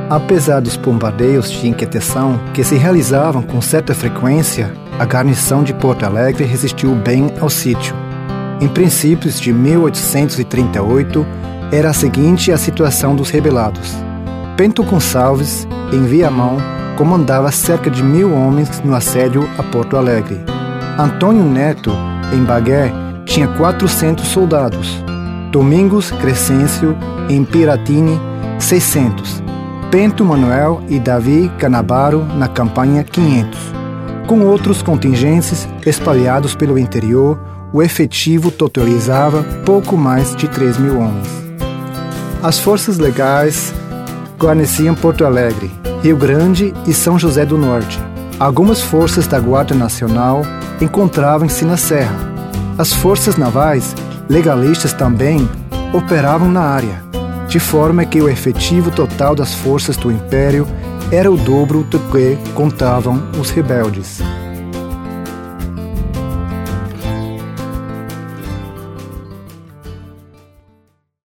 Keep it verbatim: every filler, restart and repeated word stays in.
Apesar dos bombardeios de Inquisição que se realizavam com certa frequência, a guarnição de Porto Alegre resistiu bem ao sítio. Em princípios de mil oitocentos e trinta e oito, era a seguinte a situação dos rebelados. Bento Gonçalves, em Viamão, comandava cerca de mil homens no assédio a Porto Alegre. Antônio Neto, em Bagué, tinha quatrocentos soldados. Domingos Crescêncio, em Piratini, seiscentos. Bento Manuel e Davi Canabaro, na campanha, quinhentos. Com outros contingentes espalhados pelo interior, o efetivo totalizava pouco mais de três mil homens. As forças legais guarneciam Porto Alegre, Rio Grande e São José do Norte. Algumas forças da Guarda Nacional encontravam-se na Serra. As forças navais legalistas também operavam na área, de forma que o efetivo total das forças do Império era o dobro do que contavam os rebeldes.